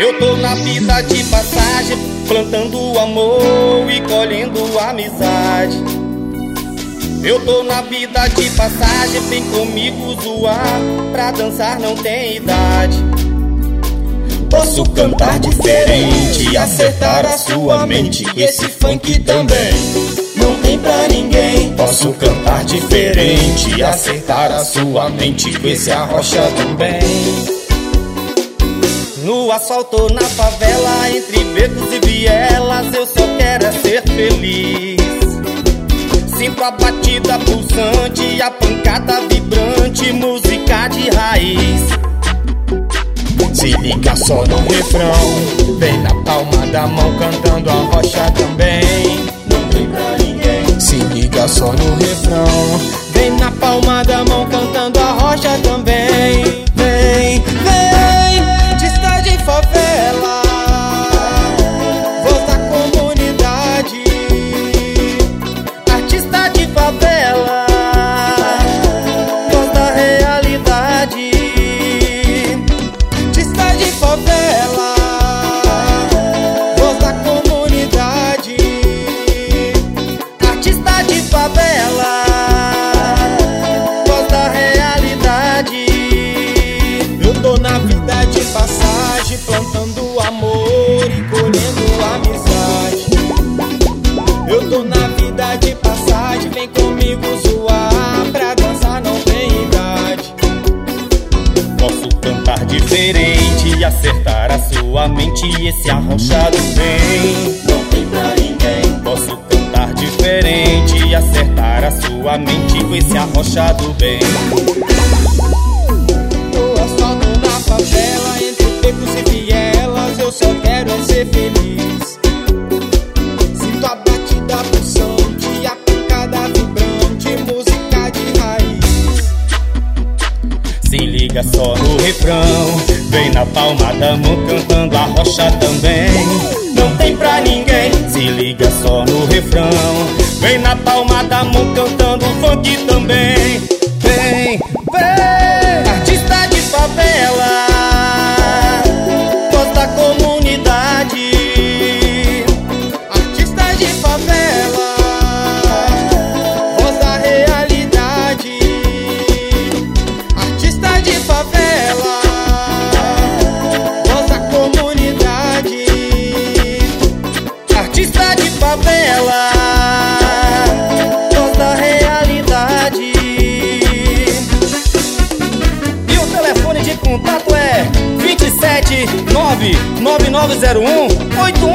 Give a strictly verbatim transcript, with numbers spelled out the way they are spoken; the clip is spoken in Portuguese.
Eu tô na vida de passagem, plantando amor e colhendo amizade. Eu tô na vida de passagem, vem comigo zoar, pra dançar não tem idade. Posso cantar diferente, acertar a sua mente, esse funk também não tem pra ninguém. Posso cantar diferente, acertar a sua mente, esse arrocha também. No asfalto, na favela, entre becos e vielas, eu só quero é ser feliz. Sinto a batida pulsante, a pancada vibrante, música de raiz. Se liga só no refrão, vem na palma da mão cantando a rocha também. Não tem pra ninguém. Se liga só no refrão, vem na palma da mão cantando a rocha também. Vem, vem, artista de favela, voz da comunidade. Artista de favela, voz da realidade. Artista de favela, voz da comunidade. Artista de favela, voz da realidade. Eu tô na vida de passagem, plantando amor e colhendo amizade. Eu tô na vida de passagem, vem comigo zoar, pra dançar não tem idade. posso cantar diferente e acertar a sua mente, esse arrochado vem. Não tem pra ninguém. Posso cantar diferente e acertar a sua mente, com esse arrochado bem. No asfalto, na favela, entre becos e vielas, eu só quero é ser feliz. Sinto a batida pulsante, a pancada vibrante, música de raiz. Se liga só no refrão, vem na palma da mão cantando a rocha também. Não tem pra ninguém. Se liga só no refrão, vem na palma da mão cantando o funk também. Vem, vem, artista de favela, voz da comunidade. Artista de favela, voz da realidade. Artista de favela, voz da comunidade. Artista de favela, voz da realidade. E o telefone de contato é vinte e sete nove nove nove zero um oito